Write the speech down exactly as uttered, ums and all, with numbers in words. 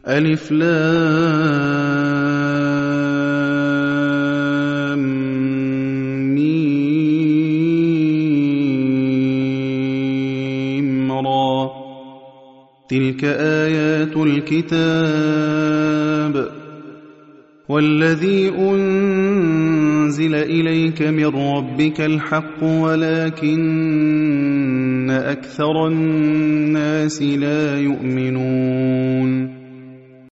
ألف لام ميم را. تلك آيات الكتاب والذي أنزل إليك من ربك الحق ولكن أكثر الناس لا يؤمنون.